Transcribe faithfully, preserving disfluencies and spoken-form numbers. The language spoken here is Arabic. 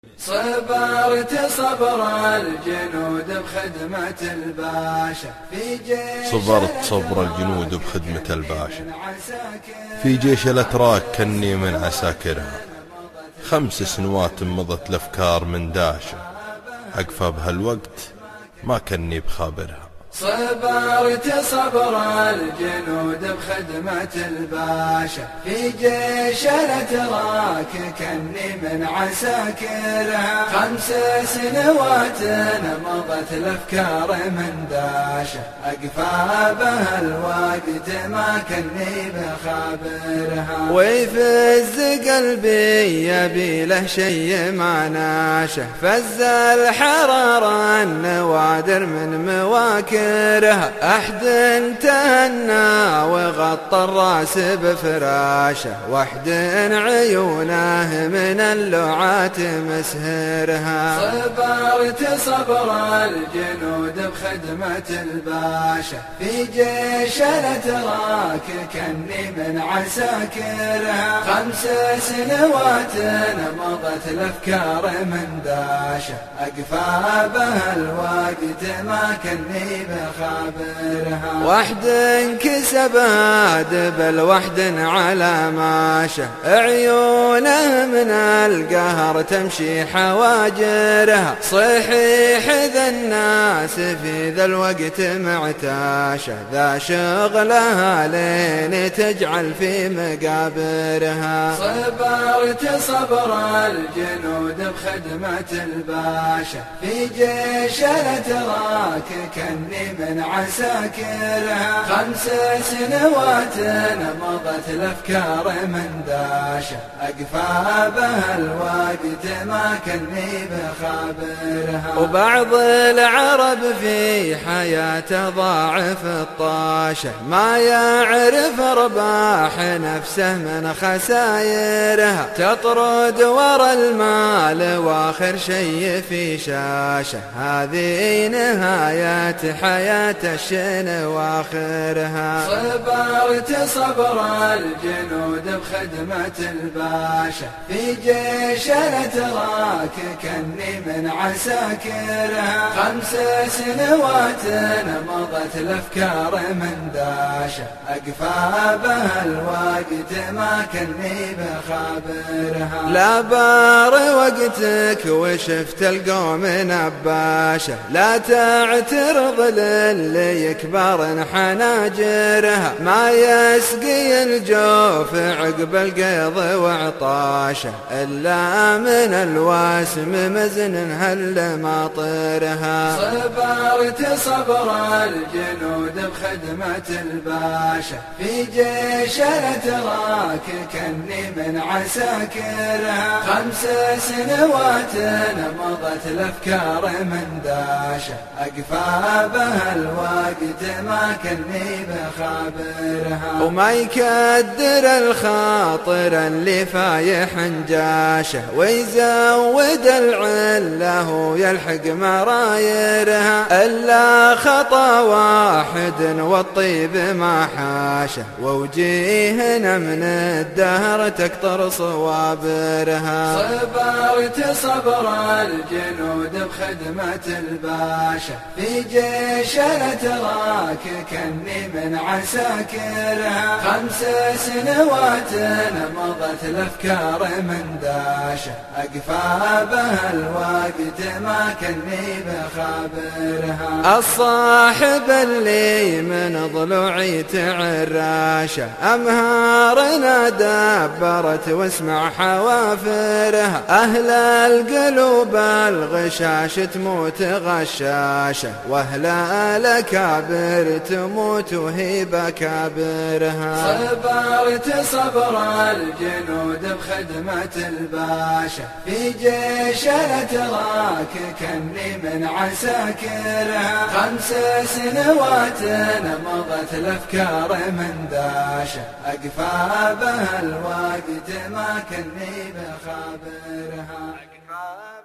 صبرت صبر الجنود بخدمة الباشا في جيش صبرت صبر الجنود بخدمة الباشا في جيش الأتراك كني من عساكرها. خمس سنوات مضت الأفكار من داشة، أقفى بهالوقت ما كني بخابرها. صبرت صبر الجنود بخدمة الباشا في جيش الأتراك كني من عساكرها. خمس سنوات مضت الأفكار من داشة، أقفى بها الوقت ما كني بخابرها. ويفز قلبي يبي له شي ما ناشه، فز الحرارة النوادر من مواكب أحد تهنى وغطى الراس بفراشه، وحد عيونه من اللعات مسهرها. صبرت صبر الجنود بخدمة الباشا في جيش الأتراك كني من عساكرها. خمس سنوات مضت الأفكار من داشة، أقفى بها الوقت ما كني بخابرها. وحد كسبها دبل وحد على ماشه، عيونه من القهر تمشي حواجرها. صحيح ذا الناس في ذا الوقت معتاشه، ذا شغلها لين تجعل في مقابرها. صبرت صبر الجنود بخدمة الباشا في جيش الأتراك كني من عساكرها. خمس سنوات مضت الأفكار من داشة، أقفى بها الوقت ما كني بخابرها. وبعض العرب في حياته ضاعف الطاشة، ما يعرف رباح نفسه من خسايرها. تطرد ورا المال واخر شي في شاشة، هذه نهاية حياة الشين واخرها. صبرت صبر الجنود بخدمة الباشا في جيش الأتراك كني من عساكرها. خمس سنوات مضت الأفكار من داشة، أقفى بها الوقت ما كني بخابرها. لا بار وقتك وشفت القوم نباشة، لا تعترض للي يكبر حناجرها. ما يسقي الجوف عقب القيض وعطاشه، إلا من الواسم مزن هل ماطرها. صبرت صبر الجنود بخدمة الباشا في جيش الأتراك كني من عساكرها. خمس سنوات مضت الأفكار من داشة، أقفى بها الوقت ما كني بخابرها. وما يكدر الخاطر اللي فايح جاشه، ويزود العله ويلحق مرايرها. إلا خطا واحد والطيب ما حاشه، ووجيهنا من الدهر تقطر صوابرها. صبرت صبر الجنود بخدمة الباشا في جيش الأتراك كني من عساكرها. خمس سنوات مضت الأفكار من داشة، أقفى بها الوقت ما كني بخابرها. الصاحب اللي من ضلوعي تعراشه، أمهارنا دبرت واسمع حوافرها. أهل القلوب الغشاش تموت غشاشة، واهل الأكابر تموت وهي بكابرها. صبرت صبر الجنود بخدمة الباشا في جيش الأتراك كني من عساكرها. خمس سنوات مضت الأفكار من داشة، أقفى بها الوقت ما كني بخابرها.